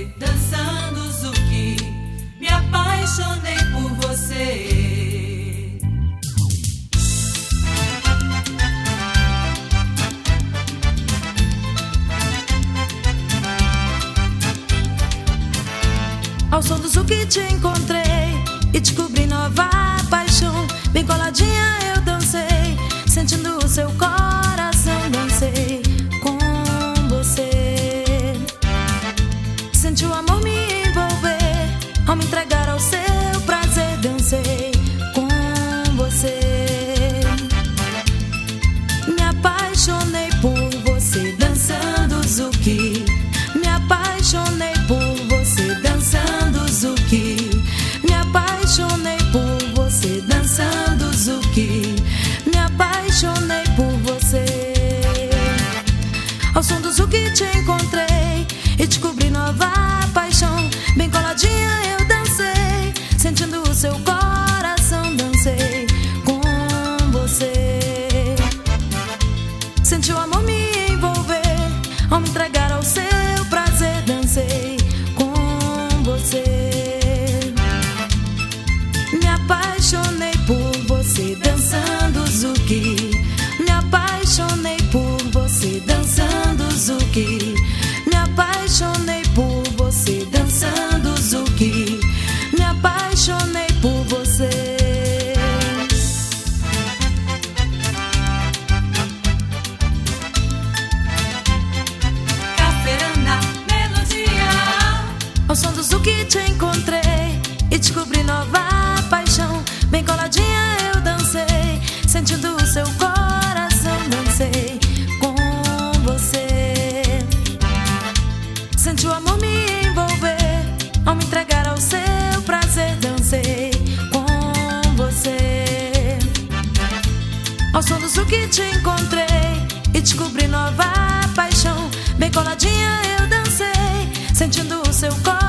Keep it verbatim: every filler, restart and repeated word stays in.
você, dançando Zuki, me apaixonei por você. Ao som do Zuki te encontrei e descobri nova paixão. Bem coladinha eu dancei, sentindo o seu coração. Dancei com você, senti o amor me envolver, ao me entregar ao seu prazer. Dancei com você, me apaixonei por você, dançando Zuki. Me apaixonei por você, dançando Zuki. Me apaixonei por você, dançando Zuki. Me apaixonei por você. Ao som do Zuki te encontrei e descobri nova paixão. Bem coladinha eu dancei, sentindo o seu coração. Dancei com você, senti o amor me envolver, ao me entregar ao seu prazer. Dancei com você, me apaixonei por você, dançando Zuki. Me apaixonei por você, dançando Zuki. Me apaixonei por você, dançando Zuki. Me apaixonei por você. Caferana, melodia. Ao som do Zuki te encontrei e descobri nova paixão. Bem coladinha eu dancei, sentindo o seu coração. Dancei com você, senti o amor me envolver, ao me entregar ao seu prazer. Dancei com você. Ao som do Zuki te encontrei e descobri nova paixão. Bem coladinha eu dancei, sentindo o seu coração.